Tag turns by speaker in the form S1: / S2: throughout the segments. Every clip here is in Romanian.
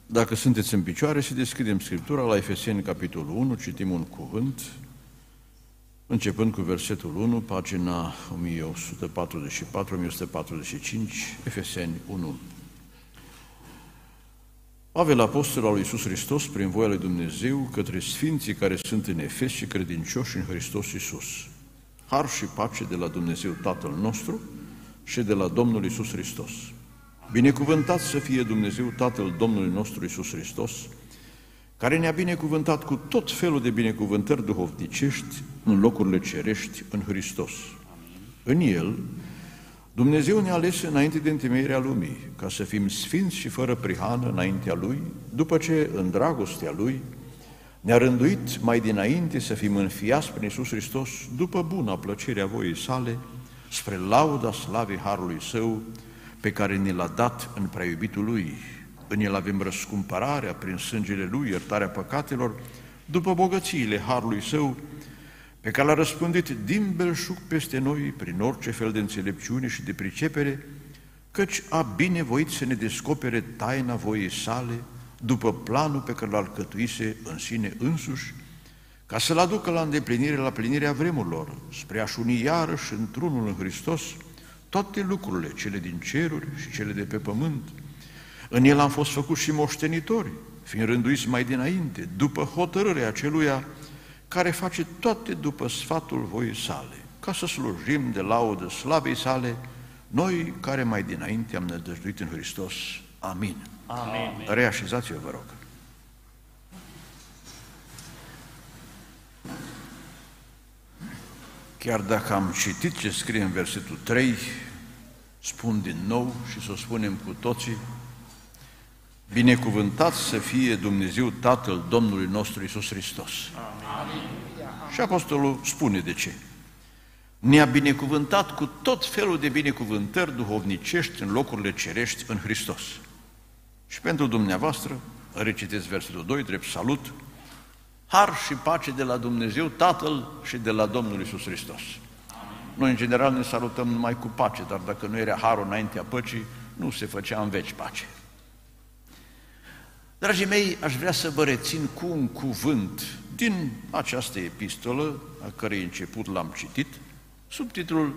S1: Dacă sunteți în picioare, să deschidem Scriptura la Efeseni, capitolul 1, citim un cuvânt, începând cu versetul 1, pagina 1144-1145, Efeseni 1. Pavel, apostol al lui Iisus Hristos, prin voia lui Dumnezeu, către sfinții care sunt în Efes și credincioși în Hristos Iisus. Har și pace de la Dumnezeu Tatăl nostru și de la Domnul Iisus Hristos. Binecuvântat să fie Dumnezeu Tatăl Domnului nostru Iisus Hristos, care ne-a binecuvântat cu tot felul de binecuvântări duhovnicești în locurile cerești în Hristos. În El, Dumnezeu ne-a ales înainte de întemeierea lumii, ca să fim sfinți și fără prihană înaintea Lui, după ce, în dragostea Lui, ne-a rânduit mai dinainte să fim înfiați prin Iisus Hristos, după buna plăcerea voii Sale, spre lauda slavei Harului Său, pe care ne l-a dat în prea iubitul Lui. În El avem răscumpărarea prin sângele Lui, iertarea păcatelor, după bogățiile Harului Său, pe care l-a răspândit din belșug peste noi prin orice fel de înțelepciune și de pricepere, căci a binevoit să ne descopere taina voiei Sale, după planul pe care l-a alcătuise în sine însuși, ca să-L aducă la îndeplinire, la plinirea vremurilor, spre a-și uni iarăși într-unul în Hristos toate lucrurile, cele din ceruri și cele de pe pământ. În El am fost făcuți și moștenitori, fiind rânduiți mai dinainte, după hotărârea Aceluia care face toate după sfatul voii Sale, ca să slujim de laudă slavei Sale, noi care mai dinainte am nădăjduit în Hristos. Amin.
S2: Amin.
S1: Reașezați-vă, vă rog. Chiar dacă am citit ce scrie în versetul 3, spun din nou și să o spunem cu toții, binecuvântat să fie Dumnezeu Tatăl Domnului nostru Iisus Hristos. Amin. Și apostolul spune de ce. Ne-a binecuvântat cu tot felul de binecuvântări duhovnicești în locurile cerești în Hristos. Și pentru dumneavoastră, reciteți versetul 2, drept salut, har și pace de la Dumnezeu Tatăl și de la Domnul Iisus Hristos. Noi, în general, ne salutăm numai cu pace, dar dacă nu era harul înaintea păcii, nu se făcea în veci pace. Dragii mei, aș vrea să vă rețin cu un cuvânt din această epistolă, a cărei început l-am citit, sub titlul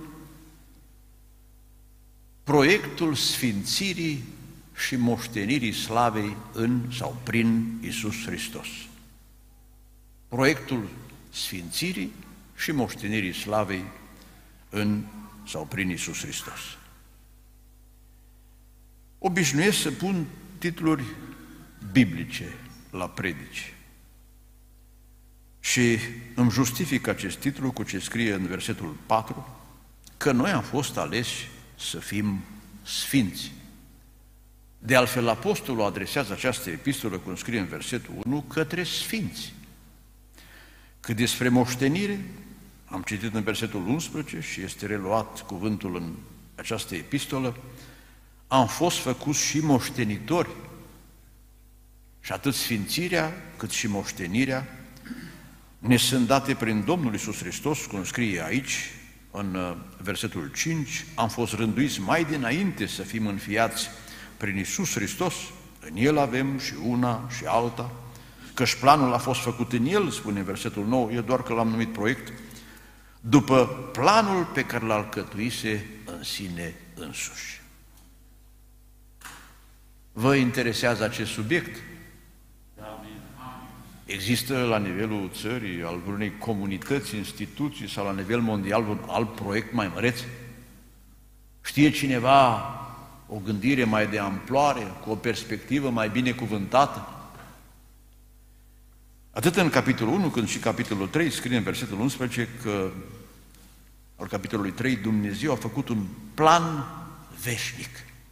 S1: Proiectul Sfințirii și Moștenirii Slavei în sau prin Iisus Hristos. Proiectul Sfințirii și Moștenirii Slavei în sau prin Iisus Hristos. Obișnuiesc să pun titluri biblice la predici și îmi justific acest titlu cu ce scrie în versetul 4, că noi am fost aleși să fim sfinți. De altfel, apostolul adresează această epistolă, cum scrie în versetul 1, către sfinți. Cât despre moștenire, am citit în versetul 11 și este reluat cuvântul în această epistolă, am fost făcuți și moștenitori. Și atât sfințirea cât și moștenirea ne sunt date prin Domnul Iisus Hristos, cum scrie aici, în versetul 5, am fost rânduiți mai dinainte să fim înfiați prin Iisus Hristos, în El avem și una și alta, căci planul a fost făcut în El, spune în versetul 9, eu doar că l-am numit proiect, după planul pe care l-a alcătuise în sine însuși. Vă interesează acest subiect? Există la nivelul țării, al unei comunități, instituții sau la nivel mondial un alt proiect mai măreț? Știe cineva o gândire mai de amploare, cu o perspectivă mai binecuvântată? Atât în capitolul 1 cât și capitolul 3 scrie în versetul 11 că al capitolului 3 Dumnezeu a făcut un plan veșnic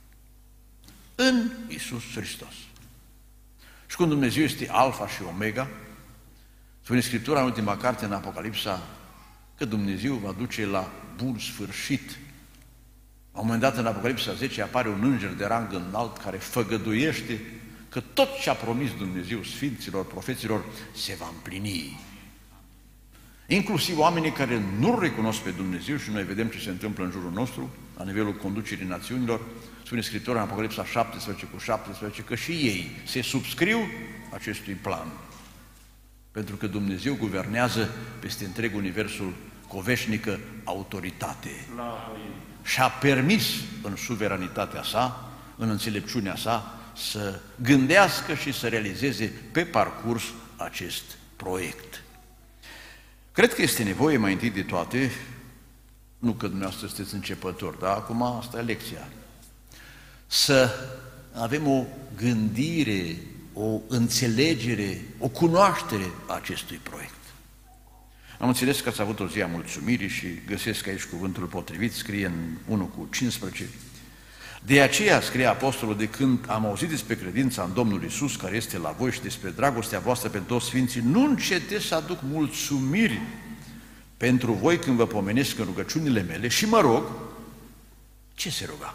S1: în Iisus Hristos. Și când Dumnezeu este Alfa și Omega, spune Scriptura în ultima carte, în Apocalipsa, că Dumnezeu va duce la bun sfârșit. La un moment dat, în Apocalipsa 10, apare un înger de rang înalt care făgăduiește că tot ce a promis Dumnezeu sfinților, profeților, se va împlini. Inclusiv oamenii care nu recunosc pe Dumnezeu, și noi vedem ce se întâmplă în jurul nostru, la nivelul conducerii națiunilor, spune Scriptura în Apocalipsa 17:17, că și ei se subscriu acestui plan. Pentru că Dumnezeu guvernează peste întreg universul cu o veșnică autoritate. Și a permis în suveranitatea sa, în înțelepciunea sa, să gândească și să realizeze pe parcurs acest proiect. Cred că este nevoie mai întâi de toate, nu că dumneavoastră sunteți începători, dar acum asta e lecția, să avem o gândire, o înțelegere, o cunoaștere a acestui proiect. Am înțeles că ați avut o zi a mulțumirii și găsesc aici cuvântul potrivit, scrie în 1:15. De aceea, scrie apostolul, de când am auzit despre credința în Domnul Iisus, care este la voi, și despre dragostea voastră pentru toți sfinții, nu încetez să aduc mulțumiri pentru voi când vă pomenesc în rugăciunile mele și mă rog, ce se ruga?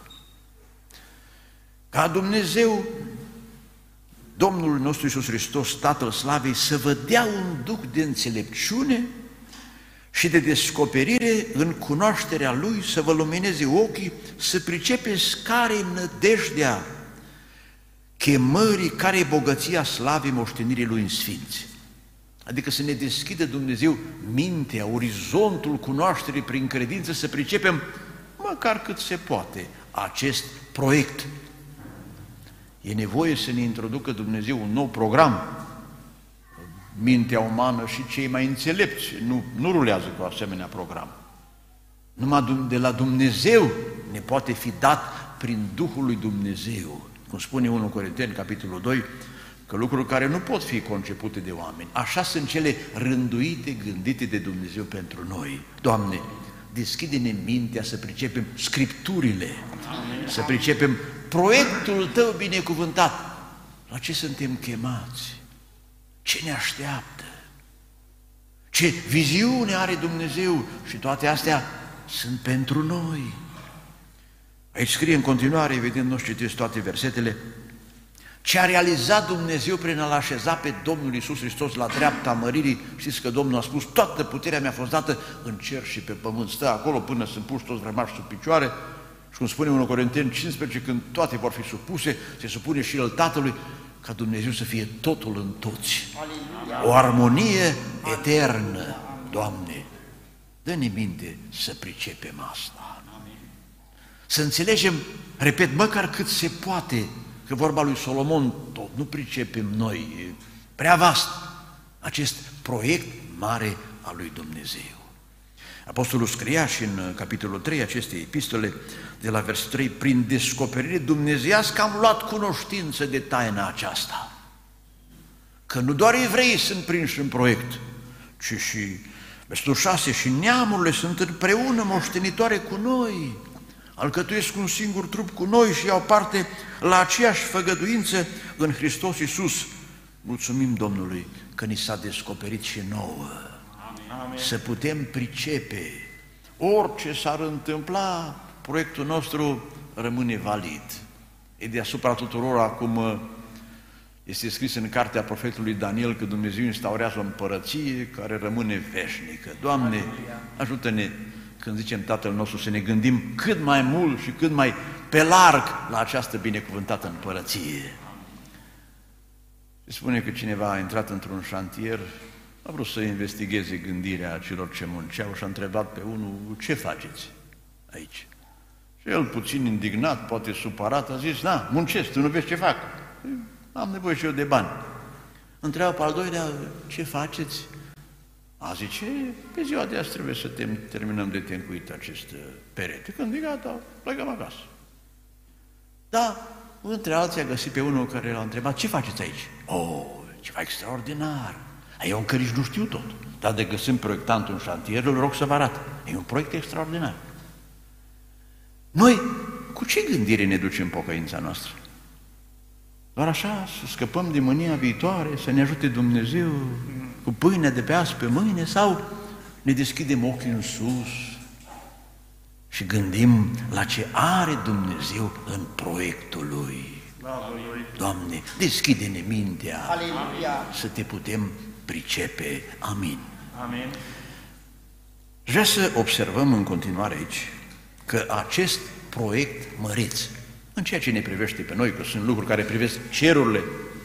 S1: Ca Dumnezeu, Domnul nostru Iisus Hristos, Tatăl Slavei, să vă dea un duh de înțelepciune și de descoperire în cunoașterea Lui, să vă lumineze ochii, să pricepeți care-i nădejdea chemării, care-i bogăția slavei moștenirii Lui în sfinți. Adică să ne deschidă Dumnezeu mintea, orizontul cunoașterii prin credință, să pricepem, măcar cât se poate, acest proiect. E nevoie să ne introducă Dumnezeu un nou program. Mintea umană și cei mai înțelepți nu rulează cu asemenea program. Numai de la Dumnezeu ne poate fi dat prin Duhul lui Dumnezeu. Cum spune 1 Corinteni, capitolul 2, că lucruri care nu pot fi concepute de oameni, așa sunt cele rânduite, gândite de Dumnezeu pentru noi. Doamne, deschide-ne mintea să pricepem Scripturile, amin, să pricepem proiectul Tău binecuvântat. La ce suntem chemați? Ce ne așteaptă? Ce viziune are Dumnezeu? Și toate astea sunt pentru noi. Aici scrie în continuare, evident, nu citesc toate versetele, ce a realizat Dumnezeu prin a-L așeza pe Domnul Iisus Hristos la dreapta măririi. Știți că Domnul a spus, toată puterea mi-a fost dată în cer și pe pământ. Stă acolo până sunt puși toți vrămași sub picioare. Și cum spune 1 Corinteni 15, când toate vor fi supuse, se supune și El Tatălui, ca Dumnezeu să fie totul în toți. O armonie eternă, Doamne, dă-ne minte să pricepem asta. Să înțelegem, repet, măcar cât se poate, că vorba lui Solomon tot nu pricepem noi, e prea vast, acest proiect mare al lui Dumnezeu. Apostolul scria și în capitolul 3 acestei epistole, de la versetul 3, prin descoperire dumnezeiască am luat cunoștință de taina aceasta. Că nu doar evreii sunt prinși în proiect, ci și versetul 6, și neamurile sunt împreună moștenitoare cu noi, alcătuiesc un singur trup cu noi și iau parte la aceeași făgăduință în Hristos Iisus. Mulțumim Domnului că ni s-a descoperit și nouă. Amin. Să putem pricepe orice s-ar întâmpla, proiectul nostru rămâne valid. E deasupra tuturor, acum este scris în cartea profetului Daniel că Dumnezeu instaurează o împărăție care rămâne veșnică. Doamne, ajută-ne când zicem Tatăl nostru să ne gândim cât mai mult și cât mai pe larg la această binecuvântată împărăție. Se spune că cineva a intrat într-un șantier, a vrut să investigheze gândirea celor ce munceau și a întrebat pe unul, ce faceți aici? Și el, puțin indignat, poate supărat, a zis, da, muncesc, tu nu vezi ce fac? Am nevoie și eu de bani. Întreabă pe al doilea, ce faceți? A zice, pe ziua de azi trebuie să terminăm de tencuit acest perete. Când e gata, plecăm acasă. Da, între alții a găsit pe unul care l-a întrebat, ce faceți aici? Oh, ceva extraordinar. Eu încă nici nu știu tot, dar de găsim proiectantul în șantier, îl rog să vă arate. E un proiect extraordinar. Noi, cu ce gândire ne ducem pocăința noastră? Doar așa, să scăpăm de mânia viitoare, să ne ajute Dumnezeu cu pâinea de pe azi pe mâine, sau ne deschidem ochii în sus și gândim la ce are Dumnezeu în proiectul Lui. Doamne, deschide-ne mintea, aleluia, să te putem pricepe. Amin. Amin. Vreau să observăm în continuare aici că acest proiect măreț în ceea ce ne privește pe noi, că sunt lucruri care privesc cerurile.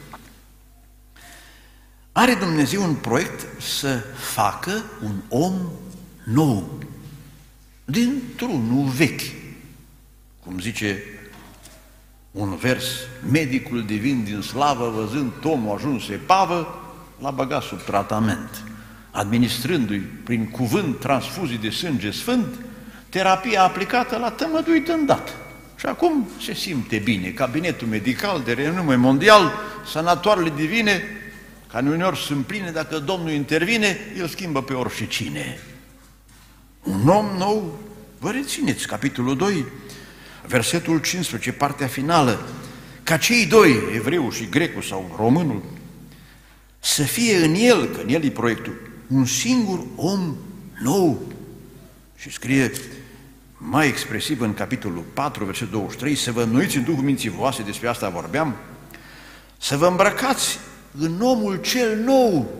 S1: Are Dumnezeu un proiect să facă un om nou, dintr-unul vechi. Cum zice un vers, medicul divin din slavă, văzând omul ajuns epavă, l-a băgat sub tratament, administrându-i prin cuvânt transfuzii de sânge sfânt, terapia aplicată l-a tămăduit îndată. Și acum se simte bine. Cabinetul medical de renume mondial, sanatoarele divine, care uneori sunt pline, dacă Domnul intervine, îl schimbă pe oricine. Un om nou, vă rețineți, capitolul 2, versetul 15, partea finală, ca cei doi, evreul și grecul sau românul, să fie în el, că în el e proiectul, un singur om nou. Și scrie mai expresiv în capitolul 4, versetul 23, să vă înnoiți în Duhul minții voastre, despre asta vorbeam, să vă îmbrăcați în omul cel nou.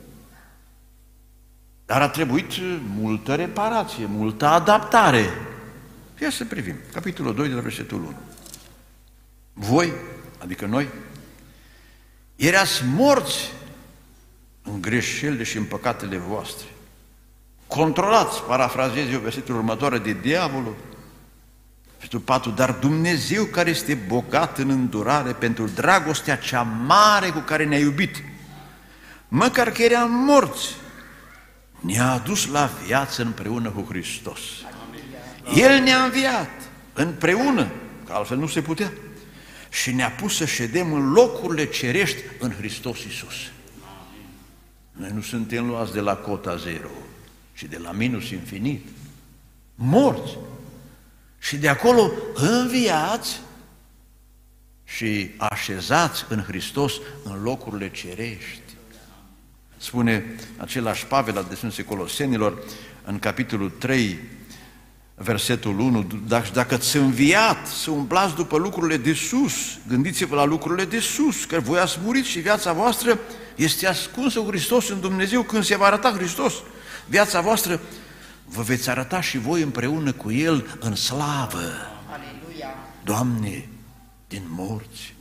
S1: Dar a trebuit multă reparație, multă adaptare. Ia să privim, capitolul 2 de la versetul 1. Voi, adică noi, erați morți în greșelile și în păcatele voastre. Controlați, parafrazez eu versetul următoare, de diavolul. Versetul 4, dar Dumnezeu care este bogat în îndurare pentru dragostea cea mare cu care ne-a iubit, măcar că eram morți, ne-a adus la viață împreună cu Hristos. El ne-a înviat împreună, că altfel nu se putea, și ne-a pus să ședem în locurile cerești în Hristos Iisus. Noi nu suntem luați de la cota zero, ci de la minus infinit, morți, și de acolo înviați și așezați în Hristos în locurile cerești. Spune același Pavel, adresându-se Colosenilor, în capitolul 3, versetul 1, dacă ți-a înviat să umblați după lucrurile de sus, gândiți-vă la lucrurile de sus, că voi ați murit și viața voastră este ascunsă cu Hristos în Dumnezeu. Când se va arăta Hristos, viața voastră, vă veți arăta și voi împreună cu El în slavă. Aleluia! Doamne, din morți.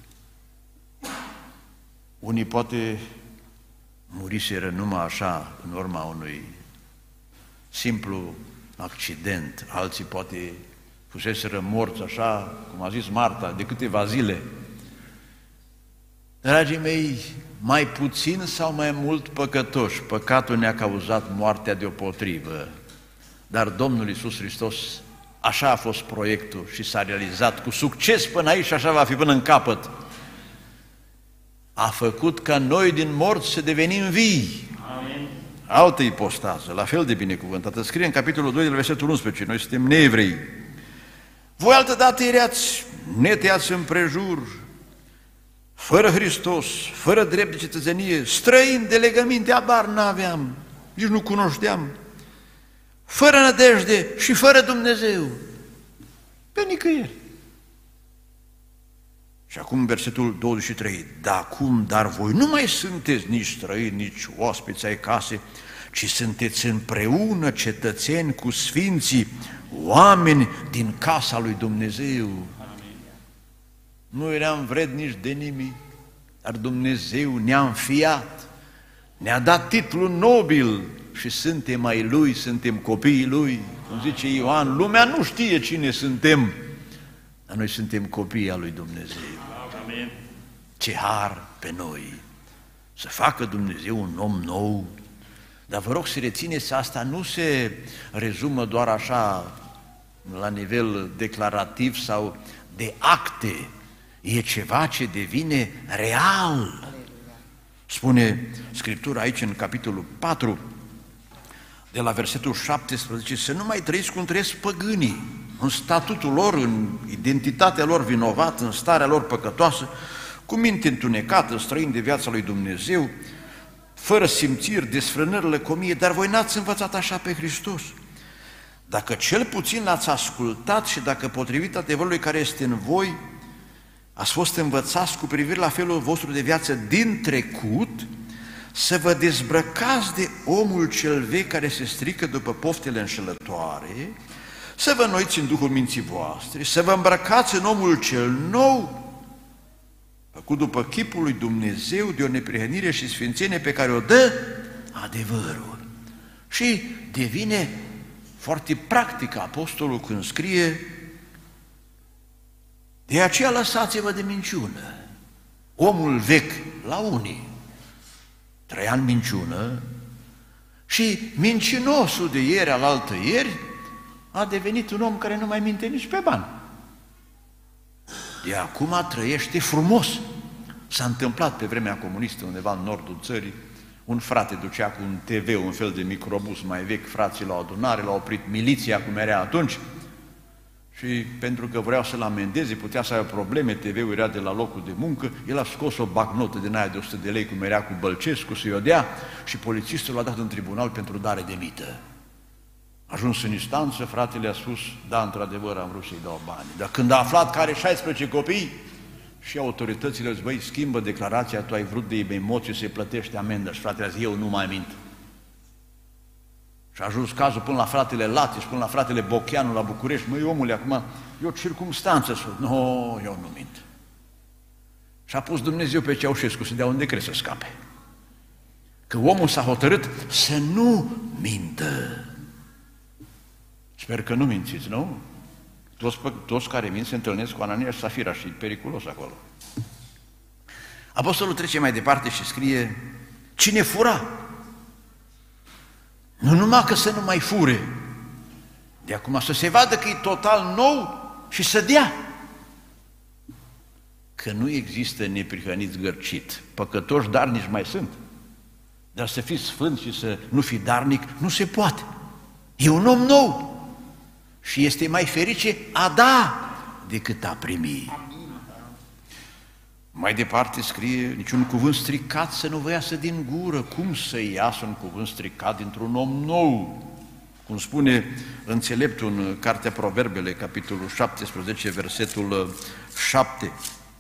S1: Unii poate muriseră numai așa, în urma unui simplu accident, alții poate fuseseră morți așa, cum a zis Marta, de câteva zile. Dragii mei, mai puțin sau mai mult păcătoși, păcatul ne-a cauzat moartea deopotrivă, dar Domnul Iisus Hristos, așa a fost proiectul și s-a realizat cu succes până aici și așa va fi până în capăt. A făcut ca noi din morți să devenim vii. Amin. Altă ipostază, la fel de binecuvântată, scrie în capitolul 2 de la versetul 11, noi suntem neevrei. Voi altădată erați neteați împrejur, fără Hristos, fără drept de cetățenie, străini de legăminte, abar n-aveam, nici nu cunoșteam, fără nădejde și fără Dumnezeu, pe nicăieri. Și acum versetul 23, dar voi nu mai sunteți nici străini, nici oaspeți ai case, ci sunteți împreună cetățeni cu sfinții, oameni din casa lui Dumnezeu. Amin. Nu eram vrednici de nimic, dar Dumnezeu ne-a înfiat, ne-a dat titlul nobil și suntem ai Lui, suntem copiii Lui. Cum zice Ioan, lumea nu știe cine suntem, dar noi suntem copiii al lui Dumnezeu. Amin. Ce har pe noi! Să facă Dumnezeu un om nou. Dar vă rog să rețineți, asta nu se rezumă doar așa la nivel declarativ sau de acte. E ceva ce devine real. Spune Scriptura aici în capitolul 4, de la versetul 17, să nu mai trăiți cum trăiesc păgânii, în statutul lor, în identitatea lor vinovată, în starea lor păcătoasă, cu minte întunecată, străini de viața lui Dumnezeu, fără simțiri, desfrânări, lăcomie, dar voi n-ați învățat așa pe Hristos. Dacă cel puțin l-ați ascultat și dacă potrivit adevărului care este în voi, ați fost învățați cu privire la felul vostru de viață din trecut, să vă dezbrăcați de omul cel vechi care se strică după poftele înșelătoare, să vă înnoiți în Duhul minții voastre, să vă îmbrăcați în omul cel nou, făcut după chipul lui Dumnezeu, de o neprihănire și sfințenie pe care o dă adevărul. Și devine foarte practic apostolul când scrie: de aceea lăsați-vă de minciună. Omul vechi, la unii, trăia în minciună și mincinosul de ieri, alaltă ieri, a devenit un om care nu mai minte nici pe bani. De acum trăiește frumos. S-a întâmplat pe vremea comunistă, undeva în nordul țării, un frate ducea cu un TV, un fel de microbus mai vechi, frații la o adunare, l-a oprit miliția, cum era atunci, și pentru că vreau să-l amendeze, putea să aibă probleme, TV-ul era de la locul de muncă, el a scos o bagnotă din aia de 100 de lei, cum era cu Bălcescu, să-i o dea, și polițistul l-a dat în tribunal pentru dare de mită. Ajuns în instanță, fratele a spus: da, într-adevăr, am vrut să-i dau bani. Dar când a aflat că are 16 copii, și autoritățile au zis: băi, schimbă declarația, tu ai vrut de emoție să-i plătești amendă. Și fratele a zis: eu nu mai mint. Și a ajuns cazul până la fratele Latiș, până la fratele Bocheanu la București: măi, omule, acum e o circumstanță. Nu, eu nu mint. Și a pus Dumnezeu pe Ceaușescu să dea un decret să scape. Că omul s-a hotărât să nu mintă. Sper că nu mințiți, nu? Toți care mint se întâlnesc cu Anania și Safira și e periculos acolo. Apostolul trece mai departe și scrie: cine fura, nu numai că să nu mai fure, de acum să se vadă că e total nou și să dea. Că nu există neprihăniți gărcit, păcătoși darnici mai sunt, dar să fii sfânt și să nu fii darnic nu se poate. E un om nou și este mai ferice a da decât a primi. Mai departe scrie: niciun cuvânt stricat să nu vă iasă din gură. Cum să iasă un cuvânt stricat dintr-un om nou? Cum spune înțeleptul în Cartea Proverbele, capitolul 17, versetul 7.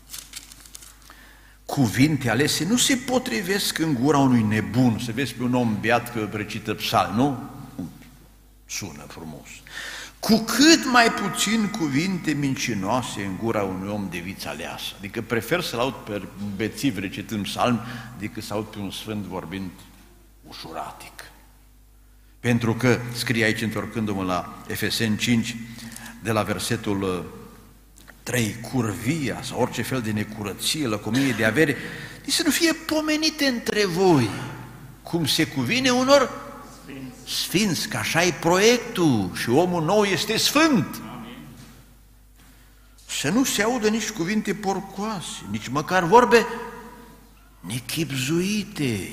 S1: Cuvinte alese nu se potrivesc în gura unui nebun. Să vezi pe un om beat că recită psalmi, nu? Sună frumos. Cu cât mai puțin cuvinte mincinoase în gura unui om de viță aleasă. Adică prefer să-l aud pe bețiv recitând psalmi decât să aud pe un sfânt vorbind ușuratic. Pentru că, scrie aici, întorcându-mă la Efeseni 5, de la versetul 3, curvia sau orice fel de necurăție, lăcomie de avere, să nu fie pomenite între voi, cum se cuvine unor sfinți, că așa e proiectul și omul nou este sfânt. Amin. Să nu se audă nici cuvinte porcoase, nici măcar vorbe nechibzuite,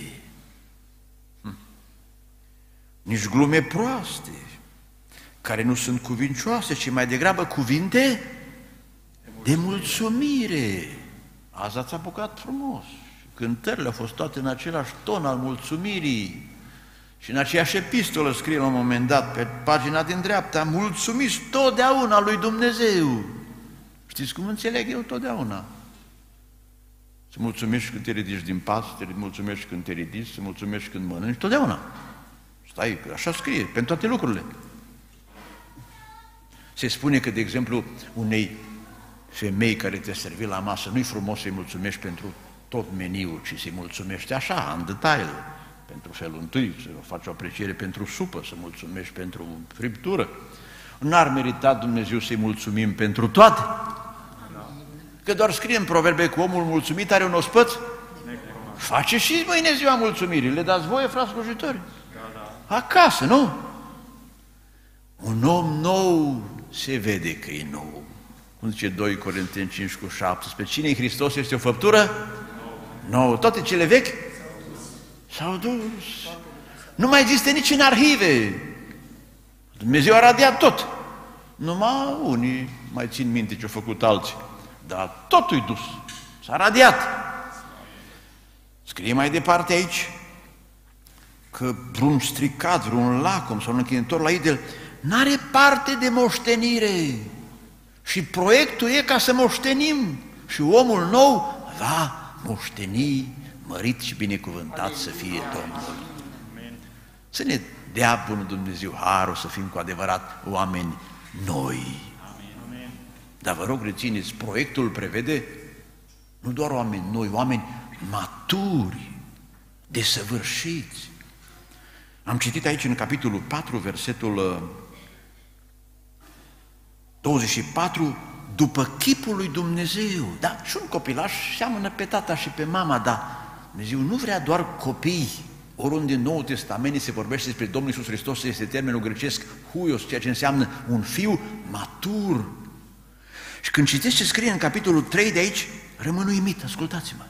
S1: nici glume proaste, care nu sunt cuvincioase, ci mai degrabă cuvinte de mulțumire. Azi ați apucat frumos. Cântările au fost toate în același ton al mulțumirii. Și în aceeași epistolă scrie la un moment dat, pe pagina din dreapta: mulțumiți totdeauna lui Dumnezeu. Știți cum înțeleg eu totdeauna? Să mulțumești când te ridici din pas, să te mulțumești când te ridici, să mulțumești când mănânci, totdeauna. Stai, așa scrie, pentru toate lucrurile. Se spune că, de exemplu, unei femei care te servi la masă, nu-i frumos să-i mulțumești pentru tot meniul, ci să-i mulțumești așa, în detail, pentru felul întâi, să faci o apreciere pentru supă, să mulțumești pentru friptură. N-ar merita Dumnezeu să-i mulțumim pentru toate? Că doar scrie în Proverbe că omul mulțumit are un ospăț? Face și mâine ziua mulțumirii. Le dați voie, frați slujitori? Acasă, nu? Un om nou se vede că e nou. Cum zice 2 Corinteni 5:17, cine-i Hristos este o făptură nouă. Toate cele vechi s-au dus. Nu mai există nici în arhive. Dumnezeu a radiat tot. Numai unii mai țin minte ce-au făcut alții. Dar totul-i dus. S-a radiat. Scrie mai departe aici că vreun stricat, vreun lacom sau un închinător la idol n-are parte de moștenire. Și proiectul e ca să moștenim. Și omul nou va moșteni, mărit și binecuvântat să fie Domnul. Să ne dea bunul Dumnezeu harul să fim cu adevărat oameni noi. Dar vă rog, rețineți, proiectul prevede nu doar oameni noi, oameni maturi, desăvârșiți. Am citit aici în capitolul 4, versetul 24, după chipul lui Dumnezeu. Da, și un copilaș seamănă pe tata și pe mama, dar Dumnezeu nu vrea doar copii. Oriunde în Noul Testament se vorbește despre Domnul Iisus Hristos, este termenul grecesc huios, ceea ce înseamnă un fiu matur. Și când citești ce scrie în capitolul 3 de aici, rămân uimit, ascultați-mă.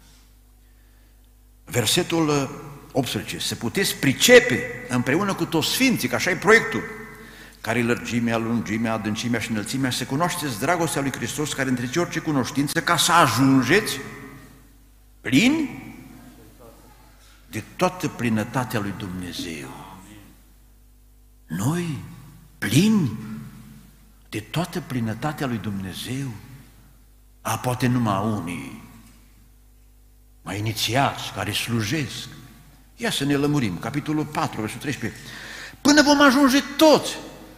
S1: Versetul 18, să puteți pricepe împreună cu toți sfinții, că așa e proiectul, care e lărgimea, lungimea, adâncimea și înălțimea, să cunoașteți dragostea lui Hristos care întrece orice cunoștință, ca să ajungeți plini de toată plinătatea lui Dumnezeu. Noi, plini de toată plinătatea lui Dumnezeu, poate numai unii mai inițiați, care slujesc. Ia să ne lămurim, capitolul 4, versetul 13. Până vom ajunge toți,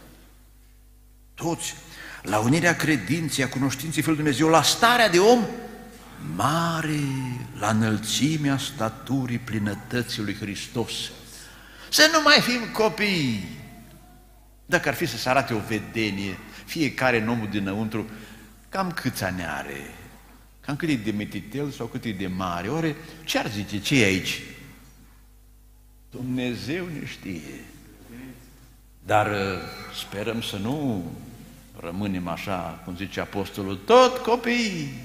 S1: la unirea credinței, a cunoștinței Fiului Dumnezeu, la starea de om mare, la înălțimea staturii plinătății lui Hristos. Să nu mai fim copii. Dacă ar fi să se arate o vedenie, fiecare în omul dinăuntru, cam câți ani are, cam cât e de metitel sau cât e de mare, ori ce ar zice, ce e aici? Dumnezeu ne știe. Dar sperăm să nu rămânem așa, cum zice apostolul, tot copii.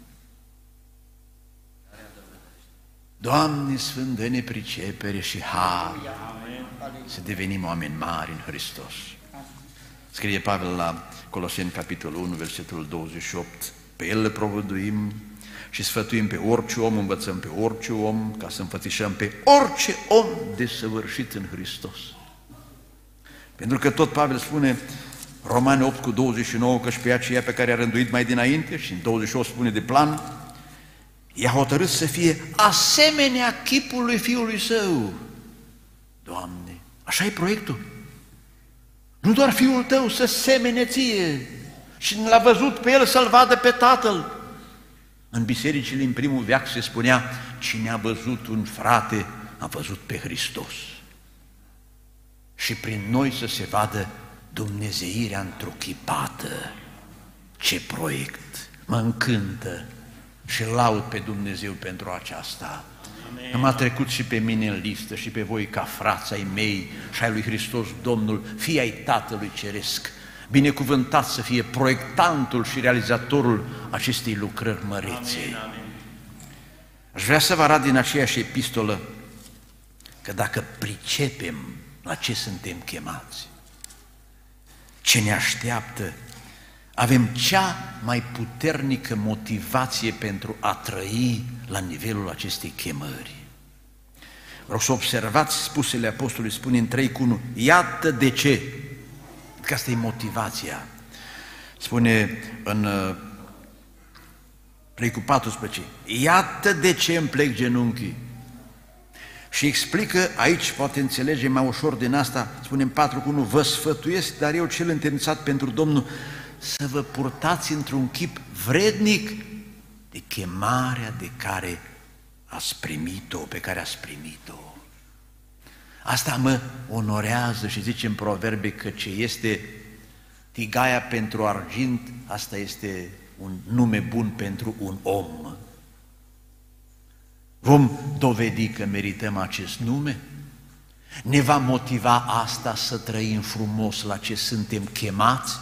S1: Doamne Sfânt, dă-ne pricepere și har să devenim oameni mari în Hristos. Scrie Pavel la Coloseni, capitolul 1, versetul 28, pe El le propovăduim și sfătuim pe orice om, învățăm pe orice om, ca să înfățișăm pe orice om desăvârșit în Hristos. Pentru că tot Pavel spune, Romani 8 cu 29, că și pe aceea pe care a rânduit mai dinainte, și în 28 spune de plan, i-a hotărât să fie asemenea chipului Fiului Său. Doamne, așa e proiectul. Nu doar Fiul Tău să semene ție și l-a văzut pe El să-L vadă pe Tatăl. În bisericile în primul veac se spunea, cine a văzut un frate, a văzut pe Hristos. Și prin noi să se vadă dumnezeirea întruchipată. Ce proiect! Mă încântă și laud pe Dumnezeu pentru aceasta. M-a trecut și pe mine în listă și pe voi ca frați ai mei și ai lui Hristos Domnul, fii ai Tatălui Ceresc. Binecuvântat să fie proiectantul și realizatorul acestei lucrări mărețe. Aș vrea să vă arăt din aceeași epistolă că dacă pricepem la ce suntem chemați, ce ne așteaptă, avem cea mai puternică motivație pentru a trăi la nivelul acestei chemări. Vreau să observați spusele apostolului, spune în 3:1, iată de ce, că asta e motivația. Spune în 3:14, iată de ce îmi plec genunchii. Și explică, aici poate înțelege mai ușor din asta, spune în 4:1, vă sfătuiesc, dar eu cel întemnițat pentru Domnul, să vă purtați într-un chip vrednic de chemarea de care ați primit-o, pe care ați primit-o. Asta mă onorează și zice în Proverbe că ce este tigaia pentru argint, asta este un nume bun pentru un om. Vom dovedi că merităm acest nume? Ne va motiva asta să trăim frumos la ce suntem chemați?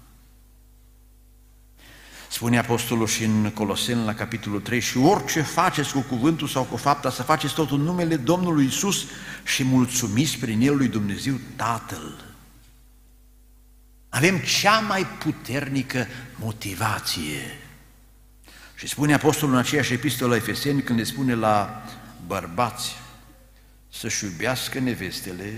S1: Spune apostolul și în Coloseni la capitolul 3, și orice faceți cu cuvântul sau cu fapta, să faceți tot în numele Domnului Iisus și mulțumiți prin El lui Dumnezeu Tatăl. Avem cea mai puternică motivație. Și spune apostolul în aceeași epistolă Efeseni, când le spune la bărbați să-și iubească nevestele,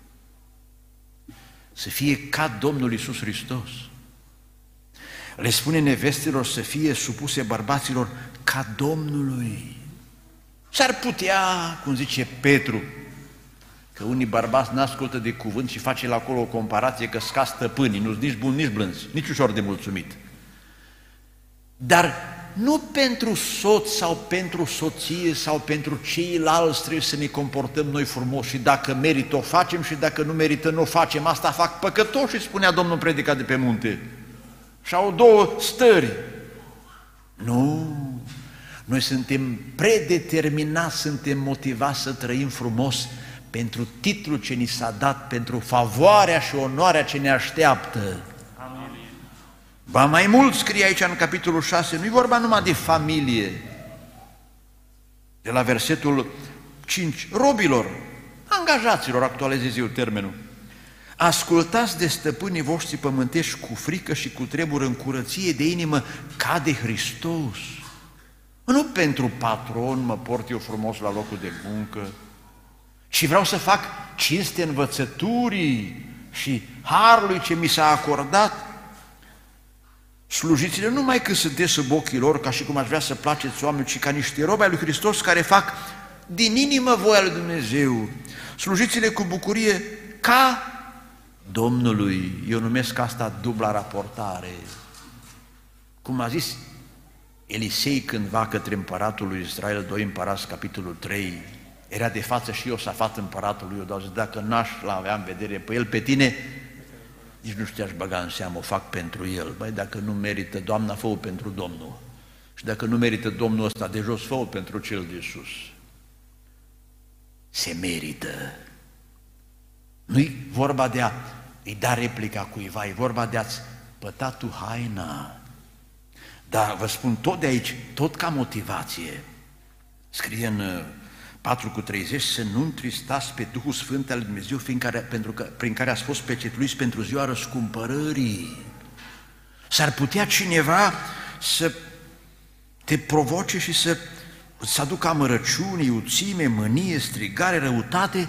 S1: să fie ca Domnul Iisus Hristos. Le spune nevestelor să fie supuse bărbaților ca Domnului. S-ar putea, cum zice Petru, Că unii bărbați n-ascultă de cuvânt și face la acolo o comparație că sca stăpânii, nu-s nici buni, nici blânzi, nici ușor de mulțumit. Dar nu pentru soț sau pentru soție sau pentru ceilalți trebuie să ne comportăm noi frumos și dacă merită o facem și dacă nu merită nu o facem. Asta fac păcătoși, spunea Domnul în predica de pe munte. Și au două stări. Nu, noi suntem predeterminați, suntem motivați să trăim frumos pentru titlul ce ni s-a dat, pentru favoarea și onoarea ce ne așteaptă. Ba mai mult scrie aici în capitolul 6, nu-i vorba numai de familie. De la versetul 5, robilor, angajaților, actualizez eu termenul, ascultați de stăpânii voștri pământești cu frică și cu tremur în curăție de inimă ca de Hristos. Nu pentru patron mă port eu frumos la locul de muncă, ci vreau să fac cinste învățăturii și harului ce mi s-a acordat. Slujiți-le nu numai că sunteți sub ochii lor, ca și cum aș vrea să placeți oameni, ci ca niște robi ai lui Hristos care fac din inimă voia lui Dumnezeu. Slujiți-le cu bucurie ca Domnului. Eu numesc asta dubla raportare. Cum a zis Elisei cândva către împăratul lui Israel, 2 Împărați, capitolul 3, era de față și Iosafat împăratul lui Iuda, zic, dacă n-aș l-avea în vedere pe el, pe tine, nici nu știu, aș băga în seamă, o fac pentru el. Băi, dacă nu merită, Doamna, fă-o pentru Domnul. Și dacă nu merită Domnul ăsta de jos, fă-o pentru cel de sus. Se merită. Nu-i vorba de a-i da replica cuiva, e vorba de a-ți păta tu haina. Dar vă spun tot de aici, tot ca motivație. Scrie în 4:30, să nu întristați pe Duhul Sfânt al lui Dumnezeu, prin care ați fost pecetuiți pentru ziua răscumpărării. S-ar putea cineva să te provoce și să aducă amărăciune, iuțime, mânie, strigare, răutate,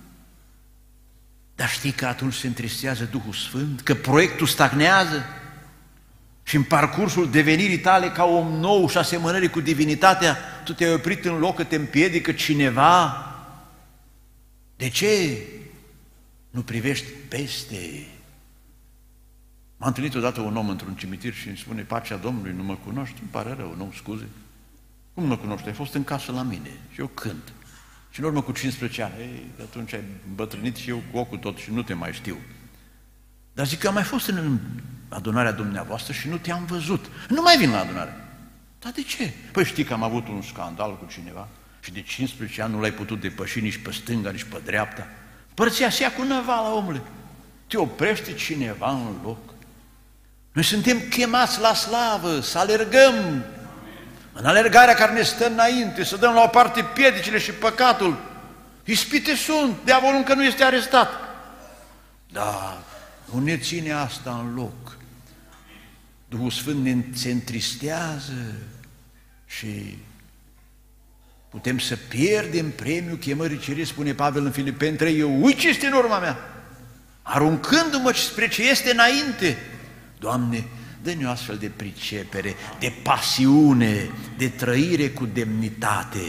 S1: dar știi că atunci se întristează Duhul Sfânt, că proiectul stagnează și în parcursul devenirii tale ca om nou și asemănării cu divinitatea, tu te-ai oprit în loc că te împiedică cineva. De ce nu privești peste? M-a întâlnit odată un om într-un cimitir și îmi spune, pacea Domnului, nu mă cunoști? Îmi pare rău, nu, scuze. Cum mă cunoști? Ai fost în casă la mine și eu cânt. Și în urmă cu 15 ani, atunci ai îmbătrânit și eu cu ocul tot și nu te mai știu. Dar zic că am mai fost în adunarea dumneavoastră și nu te-am văzut. Nu mai vin la adunare. Dar de ce? Păi știi că am avut un scandal cu cineva și de 15 ani nu l-ai putut depăși nici pe stânga, nici pe dreapta. Părția se ia cu năvala, omule. Te oprește cineva în loc. Noi suntem chemați la slavă, să alergăm. În alergarea care ne stă înainte, să dăm la o parte piedicile și păcatul. Ispite sunt, diavolul încă nu este arestat. Dar nu ne ține asta în loc. Duhul Sfânt se întristează și putem să pierdem premiul chemării cerești, spune Pavel în Filipeni 3, eu uit ce este în urma mea, aruncându-mă spre ce este înainte. Doamne, dă-ne o astfel de pricepere, de pasiune, de trăire cu demnitate.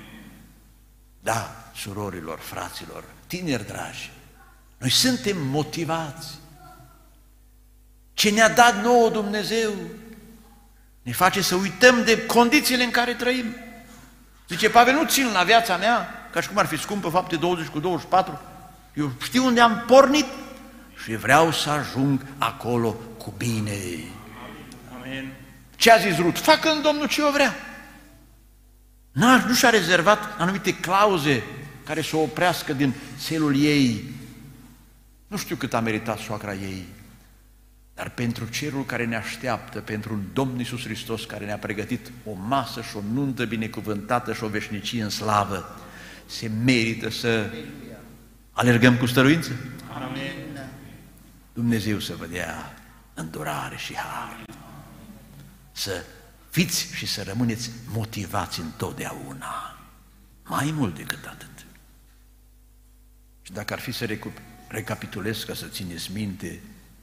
S1: Da, surorilor, fraților, tineri dragi, noi suntem motivați. Ce ne-a dat nouă Dumnezeu ne face să uităm de condițiile în care trăim. Zice Pavel, nu țin la viața mea, ca și cum ar fi scumpă, Fapte 20:24. Eu știu unde am pornit și vreau să ajung acolo cu bine. Amin. Ce a zis Rut? Facă în Domnul ce o vrea. Nu și-a rezervat anumite clauze care să o oprească din țelul ei. Nu știu cât a meritat soacra ei, dar pentru cerul care ne așteaptă, pentru Domnul Iisus Hristos care ne-a pregătit o masă și o nuntă binecuvântată și o veșnicie în slavă, se merită să alergăm cu stăruință? Amin. Dumnezeu să vă dea îndurare și har, să fiți și să rămâneți motivați întotdeauna, mai mult decât atât. Și dacă ar fi să recapitulez ca să țineți minte,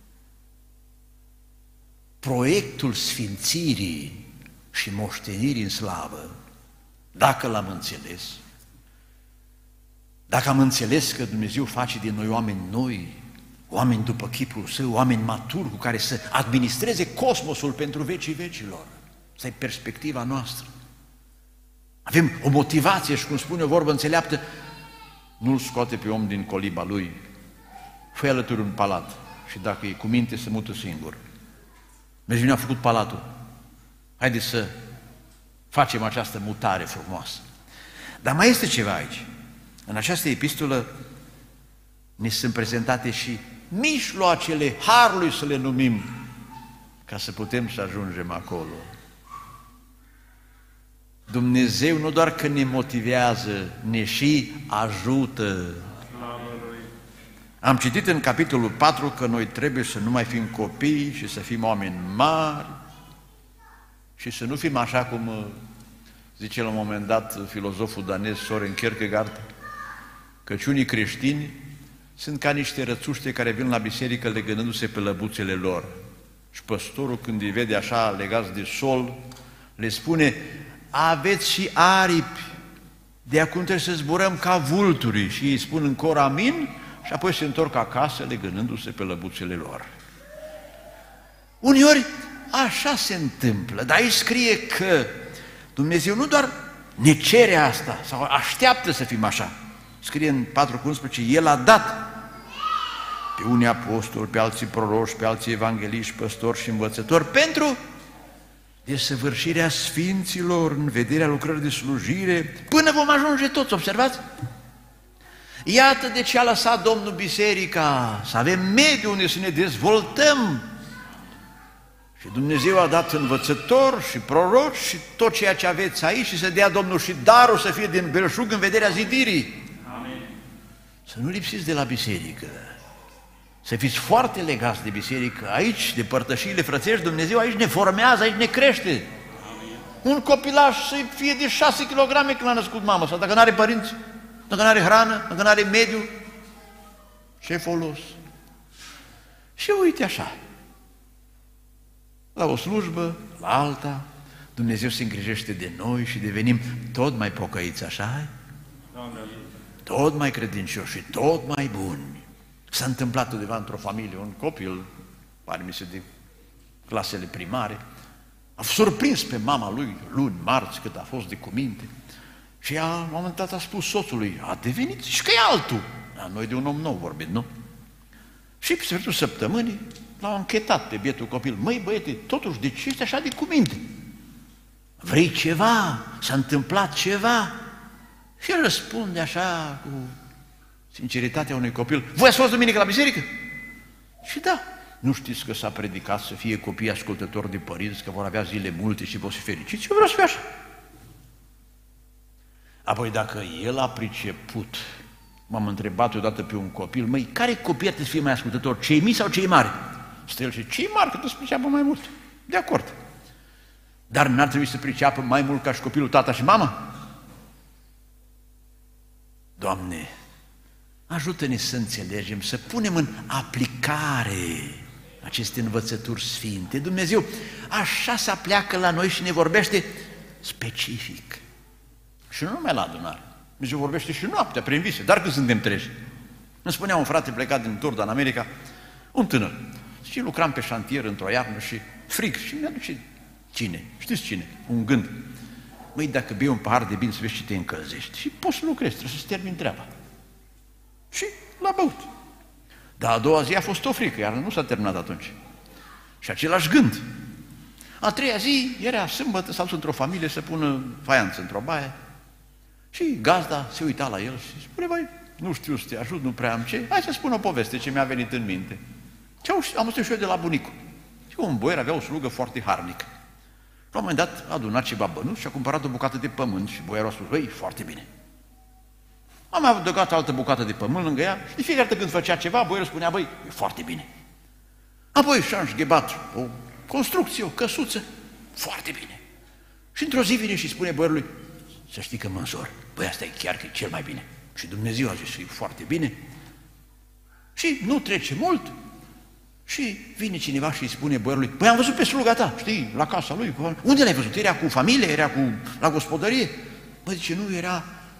S1: proiectul sfințirii și moștenirii în slavă, dacă l-am înțeles, Dacă am înțeles că Dumnezeu face din noi oameni noi, oameni după chipul Său, oameni maturi cu care să administreze cosmosul pentru vecii vecilor, asta e perspectiva noastră. Avem o motivație și, cum spune o vorbă înțeleaptă, nu-l scoate pe om din coliba lui, fă alături un palat și dacă e cu minte se mută singur. Dumnezeu ne-a făcut palatul. Haideți să facem această mutare frumoasă. Dar mai este ceva aici. În această epistolă ne sunt prezentate și mijloacele harului, să le numim, ca să putem să ajungem acolo. Dumnezeu nu doar că ne motivează, ne și ajută. Am citit în capitolul 4 că noi trebuie să nu mai fim copii și să fim oameni mari și să nu fim așa cum zice la un moment dat filozoful danez Søren Kierkegaard, căci unii creștini sunt ca niște rățuște care vin la biserică legănându-se pe lăbuțele lor. Și păstorul, când îi vede așa legați de sol, le spune: aveți și aripi, de acum trebuie să zburăm ca vulturii. Și îi spun în cor amin și apoi se întorc acasă legănându-se pe lăbuțele lor. Uneori așa se întâmplă, dar aici scrie că Dumnezeu nu doar ne cere asta sau așteaptă să fim așa. Scrie în 4:11, El a dat pe unii apostoli, pe alții proroși, pe alții evangeliști, păstori și învățători pentru desăvârșirea sfinților în vederea lucrării de slujire, până vom ajunge toți, observați? Iată de ce a lăsat Domnul biserica, să avem mediul unde să ne dezvoltăm. Și Dumnezeu a dat învățători și proroci și tot ceea ce aveți aici și să dea Domnul și darul să fie din belșug în vederea zidirii. Amin. Să nu lipsiți de la biserică, să fiți foarte legați de biserică, aici, de părtășiile frățești, Dumnezeu aici ne formează, aici ne crește. Amin. Un copilaș să fie de 6 kg când l-a născut mama, sau dacă nu are părinți, dacă nu are hrană, dacă nu are mediu, ce folos? Și uite așa, la o slujbă, la alta, Dumnezeu se îngrijește de noi și devenim tot mai pocăiți, așa? Tot mai credincioși și tot mai buni. S-a întâmplat undeva într-o familie, un copil, pare mi se de clasele primare, a surprins pe mama lui luni, marți, cât a fost de cuminte, și la un moment dat a spus soțului: a devenit și că e altul. Noi de un om nou vorbim, nu? Și pe sfârșitul săptămânii l-au închetat pe bietul copil: măi băiete, totuși de ce ești așa de cuminte? Vrei ceva? S-a întâmplat ceva? Și el răspunde așa cu sinceritatea unui copil: voi ați fost duminică la biserică? Și da, nu știți că s-a predicat să fie copii ascultători de părinți, că vor avea zile multe și vor fi fericiți? Eu vreau să fiu așa. Apoi dacă el a priceput, m-am întrebat odată pe un copil: măi, care copii ar trebui să fie mai ascultători, cei mici sau cei mari? Stă el și: cei mari, că tu să priceapă mai mult. De acord. Dar n-ar trebui să priceapă mai mult ca și copilul tata și mama? Doamne, ajută-ne să înțelegem, să punem în aplicare aceste învățături sfinte. Dumnezeu așa se apleacă la noi și ne vorbește specific. Și nu numai la adunare. Dumnezeu vorbește și noaptea, prin vise, dar când suntem treji. Îmi spunea un frate plecat din Turda în America, un tânăr, și lucram pe șantier într-o iarnă și frig și mi-aduce cine? Știți cine? Un gând. Măi, dacă bei un pahar de bine să vezi ce te încălzești și poți să lucrezi, trebuie să-ți termini treaba. Și l-a băut. Dar a doua zi a fost o frică, iar nu s-a terminat atunci. Și același gând. A treia zi era sâmbătă, s-a dus într-o familie să pună faianță într-o baie și gazda se uita la el și spune: băi, nu știu să te ajut, nu prea am ce, hai să spun o poveste ce mi-a venit în minte. Ce am auzit și eu de la bunicul. Și un boier avea o slugă foarte harnică. La un moment dat a adunat ceva bănuți și a cumpărat o bucată de pământ și boierul a spus: băi, foarte bine. Am mai adăugat altă bucată de pământ lângă ea și de fiecare dată când făcea ceva, boierul spunea: băi, e foarte bine. Apoi și-a înșghebat o construcție, o căsuță, foarte bine. Și într-o zi vine și spune boierului: să știi că mă însor, băi, asta e chiar că e cel mai bine. Și Dumnezeu a zis: e foarte bine. Și nu trece mult și vine cineva și îi spune boierului: băi, am văzut pe sluga ta, știi, la casa lui. Unde l-ai văzut? Era cu familie? Era la gospodărie? Băi, zice: nu, era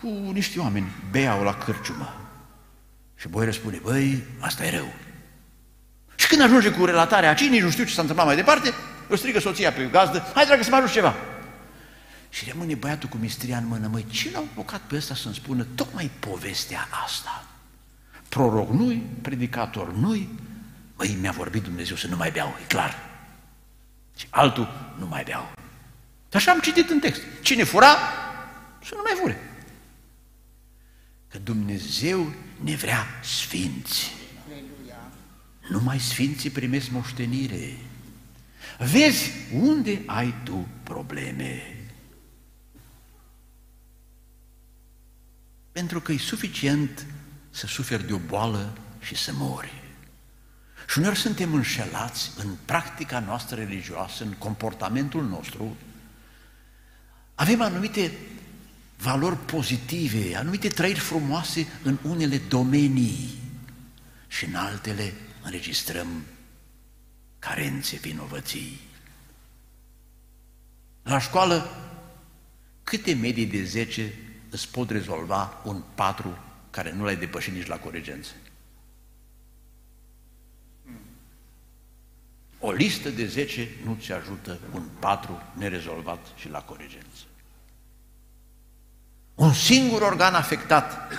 S1: cu niște oameni, beau la cârciumă. Și boieră spune, băi, asta e rău. Și când ajunge cu relatarea aici, nici nu știu ce s-a întâmplat mai departe, îl strigă soția pe gazdă, hai dragă să mă ajut ceva. Și rămâne băiatul cu mistria în mână, măi, cine l-a apucat pe ăsta să-mi spună tocmai povestea asta? Proroc nu-i, predicator nu-i, măi, mi-a vorbit Dumnezeu să nu mai beau, e clar. Și altul nu mai beau. Așa am citit în text. Cine fura, să nu mai fure. Că Dumnezeu ne vrea sfinți. Numai sfinții primesc moștenire. Vezi unde ai tu probleme. Pentru că e suficient să suferi de o boală și să mori. Și uneori suntem înșelați în practica noastră religioasă, în comportamentul nostru. Avem anumite valori pozitive, anumite trăiri frumoase în unele domenii și în altele înregistrăm carențe, vinovății. La școală, câte medii de 10 îți pot rezolva un 4 care nu l-ai depășit nici la coregență? O listă de 10 nu ți ajută un 4 nerezolvat și la coregență. Un singur organ afectat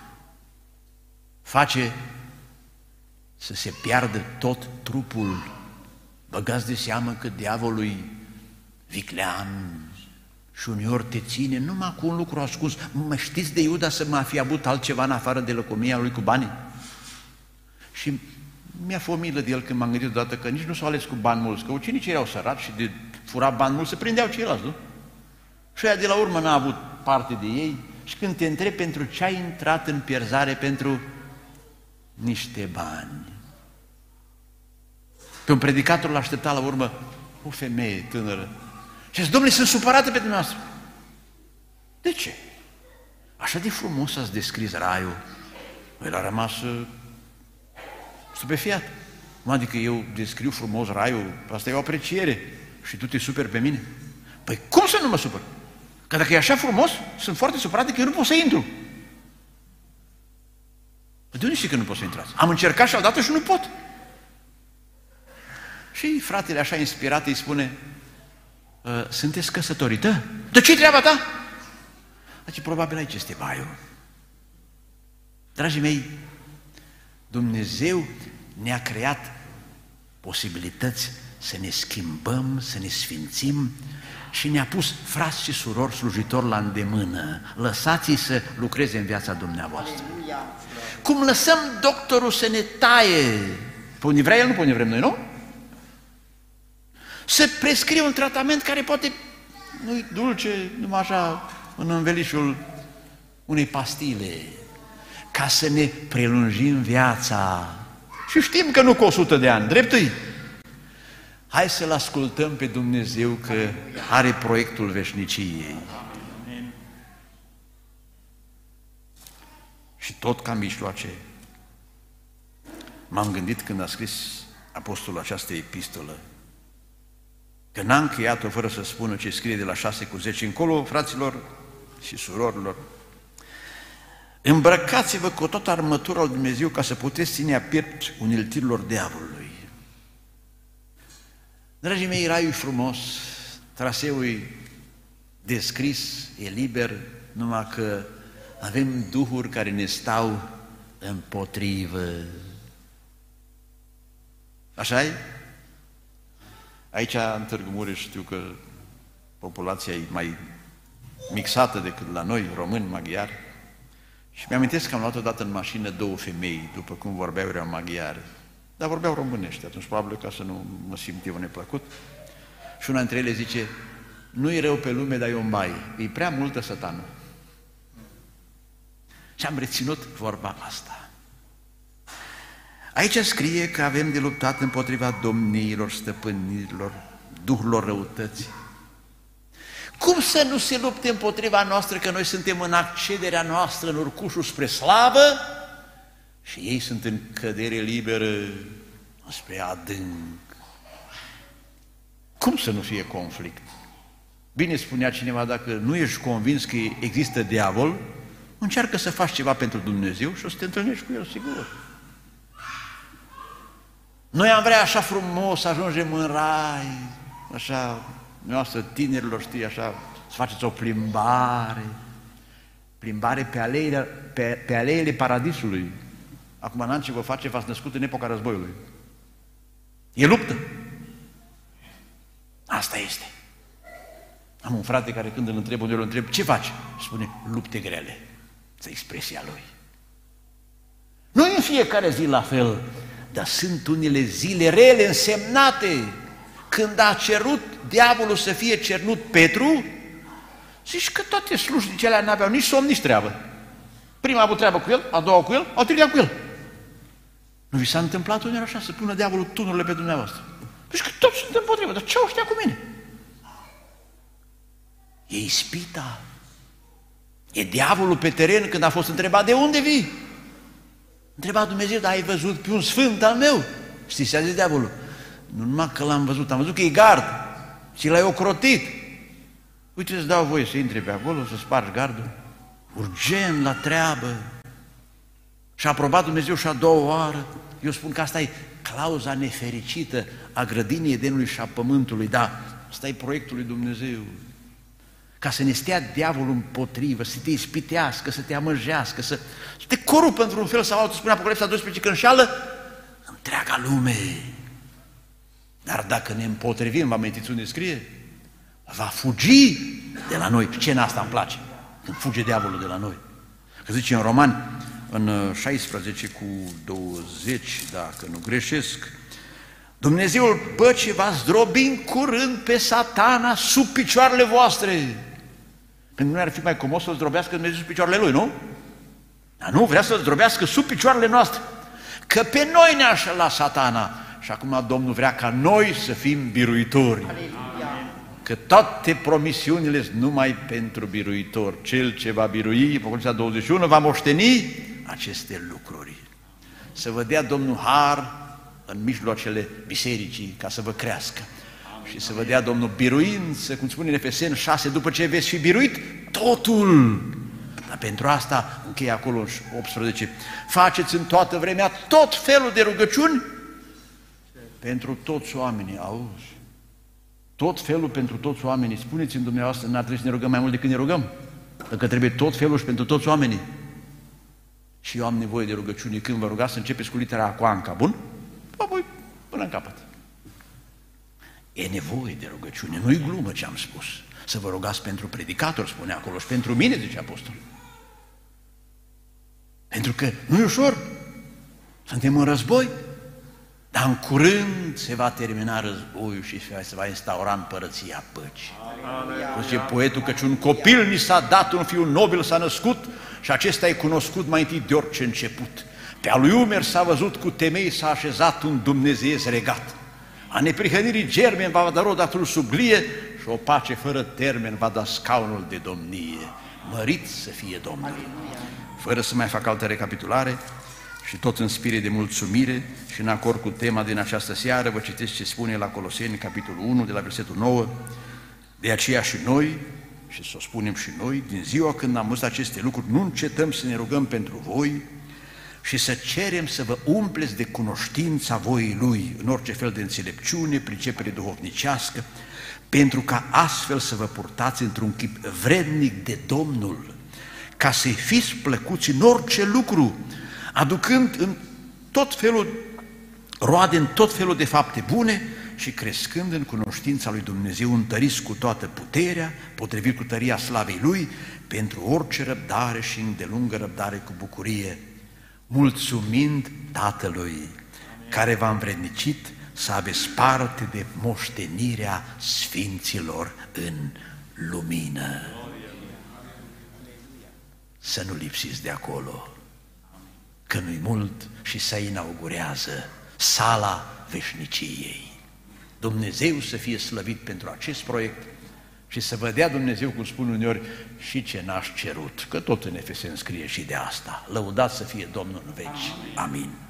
S1: face să se piardă tot trupul. Băgați de seamă că diavolul e viclean și uneori te ține numai cu un lucru ascuns. Mă știți de Iuda să mă fi avut altceva în afară de lăcomia lui cu banii? Și mi-a fost milă de el când m-am gândit odată că nici nu s-au ales cu bani mulți, că ucenicii erau săraci și de fura bani mulți se prindeau ceilalți, nu? Și aia de la urmă n-a avut parte de ei și când te întrebi pentru ce ai intrat în pierzare, pentru niște bani. Pe un predicator l-a așteptat la urmă o femeie tânără și zice, domnule, sunt supărată pe dumneavoastră. De ce? Așa de frumos ați descris raiul. El a rămas stupefiat. Adică eu descriu frumos raiul, asta e o apreciere și tu te superi pe mine? Păi cum să nu mă supăr? Că dacă e așa frumos, sunt foarte supărate că eu nu pot să intru. De unde știi că nu pot să intrați? Am încercat și odată și nu pot. Și fratele așa inspirat îi spune, sunteți căsătorită? De ce-i treaba ta? Zice, probabil aici este baiul. Dragii mei, Dumnezeu ne-a creat posibilități să ne schimbăm, să ne sfințim și ne-a pus frați și surori slujitori la îndemână. Lăsați-i să lucreze în viața dumneavoastră. Cum lăsăm doctorul să ne taie, pe unde vrea el, nu pe unde vrem noi, nu? Să prescrie un tratament care poate nu-i dulce, numai așa, în învelișul unei pastile, ca să ne prelungim viața. Și știm că nu cu 100 de ani, drept-i. Hai să-L ascultăm pe Dumnezeu că are proiectul veșniciei. Amin. Și tot ca mijloace m-am gândit când a scris apostolul această epistolă, că n-a încheiat-o fără să spună ce scrie de la 6:10 încolo, fraților și surorilor. Îmbrăcați-vă cu toată armătura lui Dumnezeu ca să puteți ține a piept uneltirilor diavolului. Dragii mei, raiul e frumos, traseul e descris, e liber, numai că avem duhuri care ne stau împotrivă. Așa-i? Aici, în Târgu Mureș, știu că populația e mai mixată decât la noi, români, maghiari. Și mi-amintesc că am luat odată în mașină 2 femei, după cum vorbeau, erau maghiare, dar vorbeau românești, atunci probabil ca să nu mă simt eu neplăcut. Și una dintre ele zice, nu-i rău pe lume, dar e un baie, e prea multă sătană. Și am reținut vorba asta. Aici scrie că avem de luptat împotriva domniilor, stăpânirilor, duhurilor răutății. Cum să nu se lupte împotriva noastră, că noi suntem în accederea noastră, în urcușul spre slavă, și ei sunt în cădere liberă spre adânc? Cum să nu fie conflict? Bine spunea cineva, dacă nu ești convins că există diavol, Încearcă să faci ceva pentru Dumnezeu și o să te întâlnești cu El, sigur. Noi am vrea așa frumos să ajungem în rai, așa, noastră tinerilor, știi, așa, să faceți o plimbare pe aleile paradisului. Acum n-am ce vă face, v-ați născut în epoca războiului. E luptă. Asta este. Am un frate care când îl întreb, unde îl întreb, ce faci? Spune, lupte grele. Asta e expresia lui. Nu în fiecare zi la fel, dar sunt unele zile rele, însemnate. Când a cerut diavolul să fie cernut Petru, zici că toate slujnicele alea n-aveau nici somn, nici treabă. Prima a avut treabă cu el, a doua cu el, a treia cu el. Nu vi s-a întâmplat uneori așa, să pună diavolul tunurile pe dumneavoastră? Zici că toți sunt împotrivă, dar ce au ăștia cu mine? E ispita. E diavolul pe teren când a fost întrebat, de unde vii? Întreba Dumnezeu, dar ai văzut pe un sfânt al meu? Știți ce a zis diavolul? Nu numai că l-am văzut, am văzut că e gard și l-ai ocrotit. Uite, îți dau voie să intri pe acolo, să spargi gardul. Urgent, la treabă. Și a aprobat Dumnezeu și a doua oară. Eu spun că asta e clauza nefericită a grădinii Edenului și a pământului, da, asta e proiectul lui Dumnezeu. Ca să ne stea diavolul împotrivă, să te ispitească, să te amăjească, să te corupă într-un fel sau altul, spune Apocalipsa 12, că înșeală întreaga lume. Dar dacă ne împotrivim, vă amintiți unde scrie? Va fugi de la noi. Scena asta îmi place, când fuge diavolul de la noi. Că zice în Romani, în 16 cu 20, dacă nu greșesc, Dumnezeul păcii va zdrobi în curând pe Satana sub picioarele voastre. Când nu ar fi mai comos să-l zdrobească Dumnezeu sub picioarele lui, nu? Dar nu, vrea să-l zdrobească sub picioarele noastre. Că pe noi ne-a înșelat Satana. Și acum Domnul vrea ca noi să fim biruitori. Că toate promisiunile sunt numai pentru biruitor. Cel ce va birui, Apocalipsa 21, va moșteni aceste lucruri. Să vă dea Domnul har în mijloacele bisericii, ca să vă crească. Și să vă dea Domnul biruință, cum spune în Efeseni 6, după ce veți fi biruit, totul. Dar pentru asta, încheie acolo în 18, faceți în toată vremea tot felul de rugăciuni pentru toți oamenii, auzi? Tot felul pentru toți oamenii. Spuneți-mi dumneavoastră, n-ar trebui să ne rugăm mai mult decât ne rugăm? Dacă trebuie tot felul și pentru toți oamenii. Și eu am nevoie de rugăciune. Când vă rugați să începeți cu litera A cu Anca, bun? Apoi până în capăt. E nevoie de rugăciune, nu-i glumă ce am spus. Să vă rugați pentru predicator, spune acolo, și pentru mine, zice apostolul. Pentru că nu e ușor. Suntem în război, dar în curând se va termina războiul și se va instaura împărăția păcii. Zice poetul, căci un copil ni s-a dat, un fiu nobil s-a născut și acesta e cunoscut mai întâi de orice început. Pe-a lui Umer s-a văzut, cu temei s-a așezat un dumnezeiesc regat. A neprihănirii germen va da rod atul sublie și o pace fără termen va da scaunul de domnie. Mărit să fie Domnul! Fără să mai fac altă recapitulare și tot în spirit de mulțumire și în acord cu tema din această seară, vă citesc ce spune la Coloseni, capitolul 1, de la versetul 9. De aceea și noi, și să o spunem și noi, din ziua când am văzut aceste lucruri, nu încetăm să ne rugăm pentru voi și să cerem să vă umpleți de cunoștința voii Lui, în orice fel de înțelepciune, pricepere duhovnicească, pentru ca astfel să vă purtați într-un chip vrednic de Domnul, ca să-i fiți plăcuți în orice lucru, aducând în tot felul, roade în tot felul de fapte bune și crescând în cunoștința lui Dumnezeu, întăriți cu toată puterea, potrivit cu tăria slavei Lui, pentru orice răbdare și îndelungă răbdare cu bucurie, mulțumind Tatălui, care v-a învrednicit să aveți parte de moștenirea sfinților în lumină. Să nu lipsiți de acolo, că nu-i mult și se inaugurează sala veșniciei. Dumnezeu să fie slăvit pentru acest proiect și să vă dea Dumnezeu, cum spun uneori, și ce n-aș cerut, că tot în Efeseni scrie și de asta. Lăudat să fie Domnul în veci. Amin.